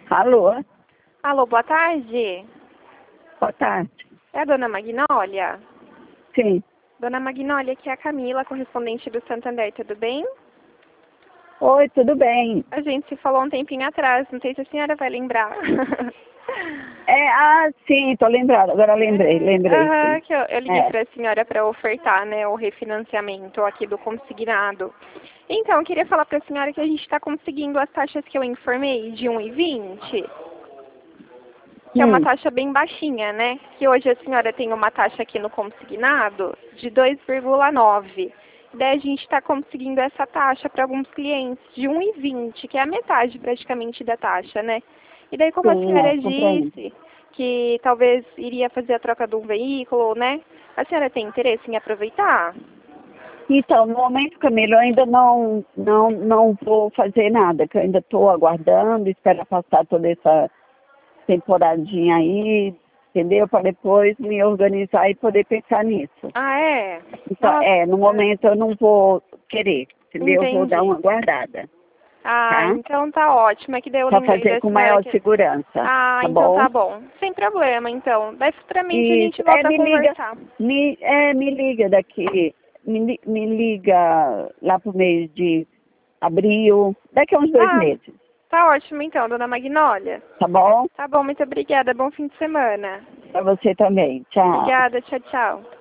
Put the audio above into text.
Alô? Alô, boa tarde. Boa tarde. É a dona Magnólia? Sim. Dona Magnólia, aqui é a Camila, correspondente do Santander, tudo bem? Oi, tudo bem? A gente se falou um tempinho atrás, não sei se a senhora vai lembrar. Sim, tô lembrada, agora lembrei, sim. Que eu liguei para a senhora para ofertar, né, o refinanciamento aqui do consignado. Então, eu queria falar para a senhora que a gente está conseguindo as taxas que eu informei de 1,20, que é uma taxa bem baixinha, né? Que hoje a senhora tem uma taxa aqui no consignado de 2,9. Daí a gente está conseguindo essa taxa para alguns clientes de 1,20, que é a metade praticamente da taxa, né? E daí, como a senhora disse que talvez iria fazer a troca de um veículo, né? A senhora tem interesse em aproveitar? Então, no momento, Camila, eu ainda não vou fazer nada, que eu ainda estou aguardando, espero passar toda essa temporadinha aí, entendeu? Para depois me organizar e poder pensar nisso. Ah, é? Então, Nossa. no momento eu não vou querer, entendeu? Eu vou dar Entendi. uma guardada, Ah, tá? então tá ótimo. É que daí eu Para lembrei fazer da com senhora maior que... segurança, Ah, tá então bom? tá bom. Sem problema, então. Daí futuramente a Isso, gente volta a me liga, conversar. me liga daqui, me liga lá pro mês de abril, daqui a uns 2 meses, Tá ótimo então, dona Magnólia. tá bom? Tá bom, muito obrigada. Bom fim de semana. Para você também, tchau. Obrigada, tchau, tchau.